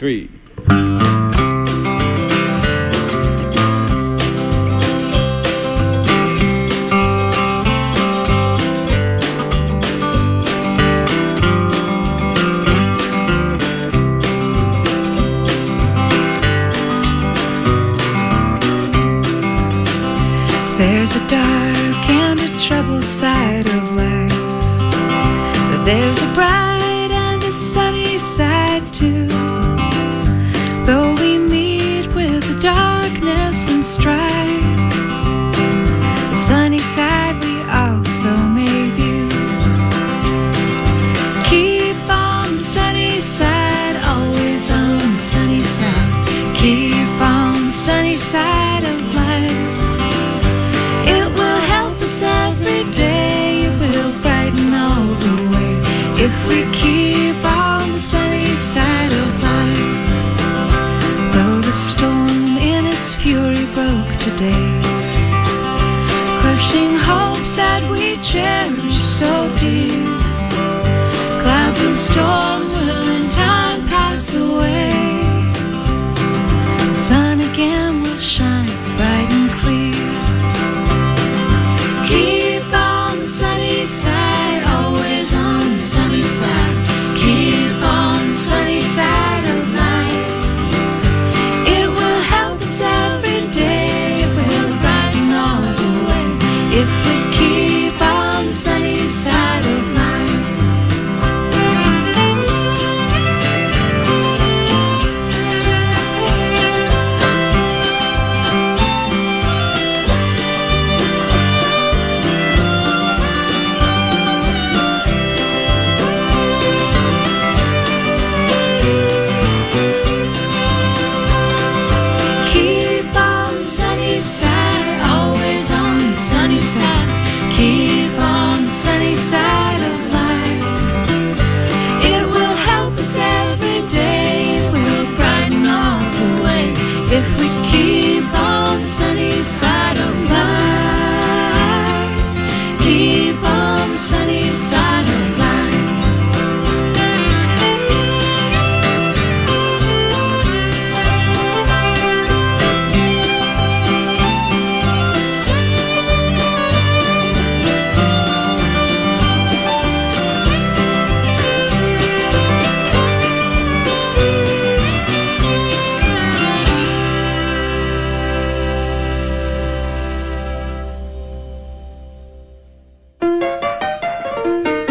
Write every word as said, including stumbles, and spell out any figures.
three. There's a dark and a troubled side of life, but there's a bright and a sunny side too. Though we meet with the darkness and strife, the sunny side we also may view. Keep on the sunny side, always on the sunny side. Keep on the sunny side of life. Every day it will brighten all the way if we keep on the sunny side of life. Though the storm in its fury broke today, crushing hopes that we cherish so dear, clouds and storms